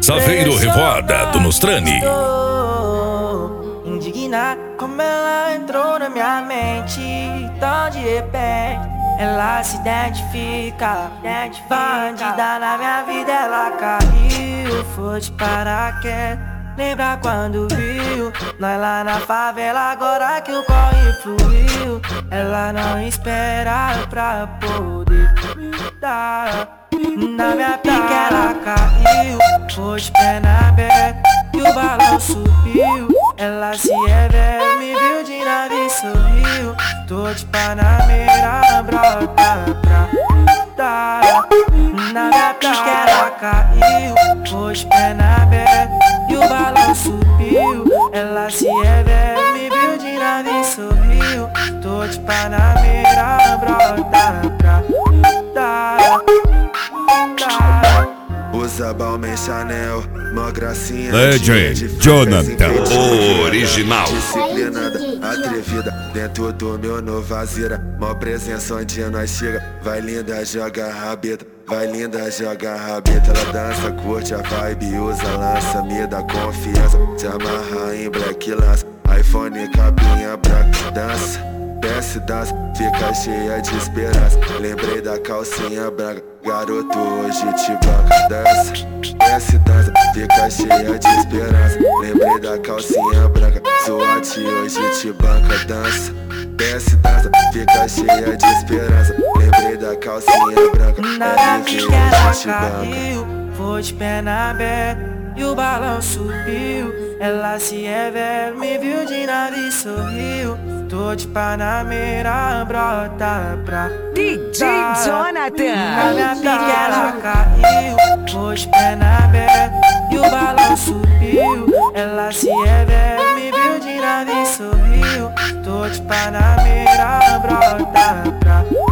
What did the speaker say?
Saveiro Revoada do Nostrani. Indignada como ela entrou na minha mente, tão de repente ela se identifica. Bandida na minha vida, ela caiu, foi de paraquedas. Lembra quando viu nós lá na favela, agora que o corre fluiu. Ela não espera pra poder me dar. Na minha pica ela caiu, foi de perna aberta e o balão subiu. Ela se revela, me viu de nave e sorriu. Tô de Panamera, brota pra dar. Na minha pica ela caiu, foi de perna aberta e o balão subiu. Ela se revela, me viu de nave e sorriu. Tô de Panamera, brota pra dar. Usa Balmain Chanel, mó gracinha. Legend Jonathan, o original. Disciplinada, atrevida, dentro do meu Novazeira. Mó presença onde nós chega. Vai linda, joga rabeta. Vai linda, joga rabeta. Ela dança, curte a vibe, usa lança, me dá confiança. Se amarra em black lança, iPhone, capinha branca. Dança, desce, dança, fica cheia de esperança. Lembrei da calcinha branca, garoto, hoje te banca. Dança, desce, dança, fica cheia de esperança. Lembrei da calcinha branca, SWAT, hoje te banca. Dança, desce, dança, fica cheia de esperança. Lembrei da calcinha branca, na pica ela caiu, foi de perna aberta e o balão subiu. Ela se revela, me viu de nave e sorriu. Tô de Panamera, brota pra DJ Jonathan. na minha pica ela caiu, foi de perna aberta e o balão subiu. Ela se revela, me viu de nave e sorriu. Tô de Panamera, brota pra